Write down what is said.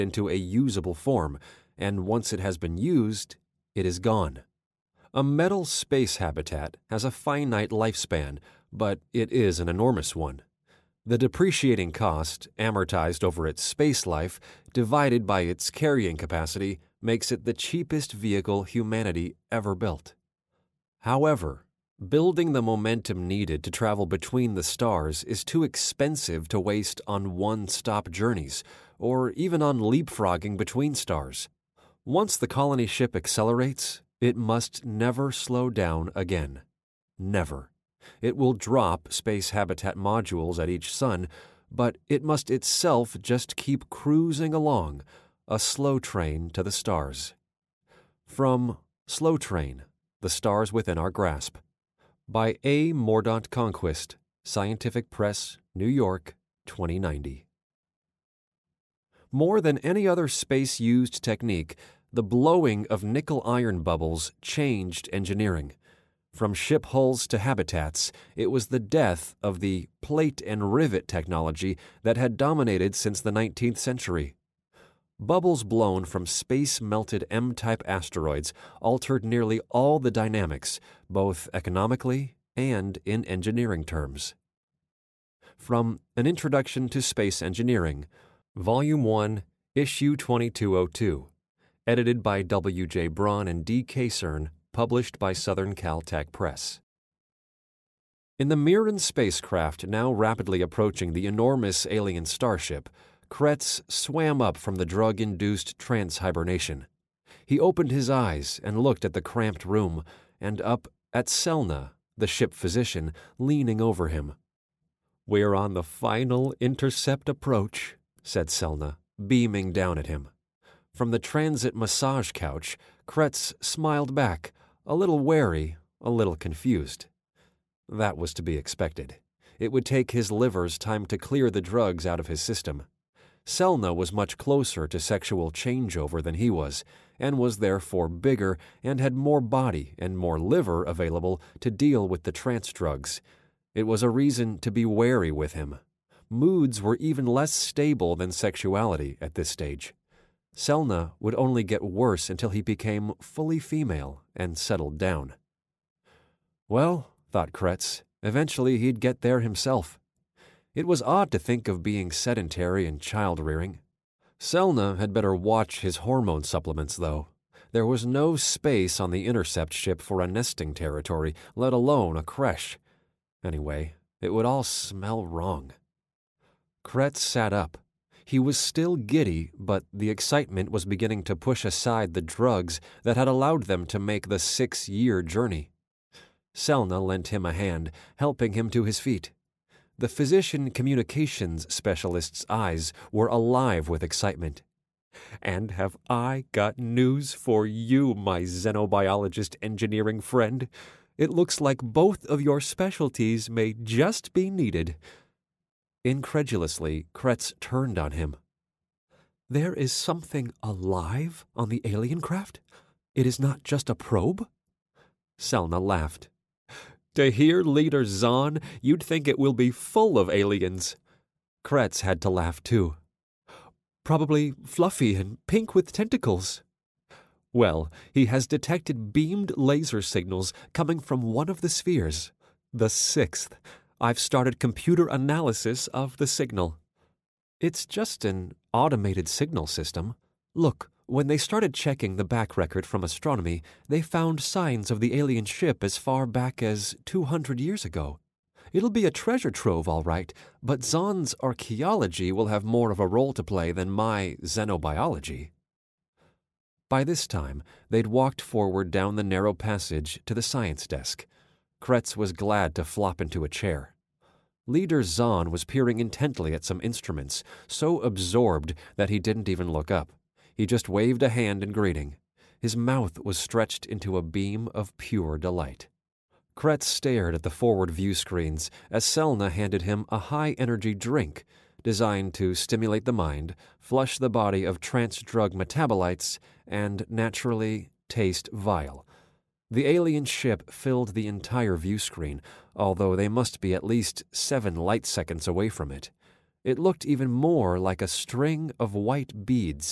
into a usable form, and once it has been used, it is gone. A metal space habitat has a finite lifespan, but it is an enormous one. The depreciating cost, amortized over its space life, divided by its carrying capacity, makes it the cheapest vehicle humanity ever built. However, building the momentum needed to travel between the stars is too expensive to waste on one-stop journeys, or even on leapfrogging between stars. Once the colony ship accelerates, it must never slow down again. Never. It will drop space habitat modules at each sun, but it must itself just keep cruising along, a slow train to the stars. From Slow Train, The Stars Within Our Grasp, by A. Mordaunt Conquest, Scientific Press, New York, 2090. More than any other space-used technique, the blowing of nickel iron bubbles changed engineering. From ship hulls to habitats, it was the death of the plate and rivet technology that had dominated since the 19th century. Bubbles blown from space-melted M-type asteroids altered nearly all the dynamics, both economically and in engineering terms. From An Introduction to Space Engineering, Volume 1, Issue 2202, edited by W. J. Braun and D. Casern, published by Southern Caltech Press. In the Mirren spacecraft now rapidly approaching the enormous alien starship, Kretz swam up from the drug-induced trance hibernation. He opened his eyes and looked at the cramped room, and up at Selna, the ship physician, leaning over him. "We're on the final intercept approach," said Selna, beaming down at him. From the transit massage couch, Kretz smiled back, a little wary, a little confused. That was to be expected. It would take his livers time to clear the drugs out of his system. Selna was much closer to sexual changeover than he was, and was therefore bigger and had more body and more liver available to deal with the trance drugs. It was a reason to be wary with him. Moods were even less stable than sexuality at this stage. Selna would only get worse until he became fully female and settled down. Well, thought Kretz, eventually he'd get there himself. It was odd to think of being sedentary and child-rearing. Selna had better watch his hormone supplements, though. There was no space on the intercept ship for a nesting territory, let alone a creche. Anyway, it would all smell wrong. Kretz sat up. He was still giddy, but the excitement was beginning to push aside the drugs that had allowed them to make the 6-year journey. Selna lent him a hand, helping him to his feet. The physician communications specialist's eyes were alive with excitement. "And have I got news for you, my xenobiologist engineering friend? It looks like both of your specialties may just be needed." Incredulously, Kretz turned on him. "There is something alive on the alien craft? It is not just a probe?" Selna laughed. "To hear Leader Zahn, you'd think it will be full of aliens." Kretz had to laugh too. "Probably fluffy and pink with tentacles." "Well, he has detected beamed laser signals coming from one of the spheres, the 6th. I've started computer analysis of the signal." "It's just an automated signal system. Look, when they started checking the back record from astronomy, they found signs of the alien ship as far back as 200 years ago. It'll be a treasure trove, all right, but Zahn's archaeology will have more of a role to play than my xenobiology." By this time, they'd walked forward down the narrow passage to the science desk. Kretz was glad to flop into a chair. Leader Zahn was peering intently at some instruments, so absorbed that he didn't even look up. He just waved a hand in greeting. His mouth was stretched into a beam of pure delight. Kretz stared at the forward view screens as Selna handed him a high-energy drink designed to stimulate the mind, flush the body of trance drug metabolites, and, naturally, taste vile. The alien ship filled the entire view screen, although they must be at least 7 light seconds away from it. It looked even more like a string of white beads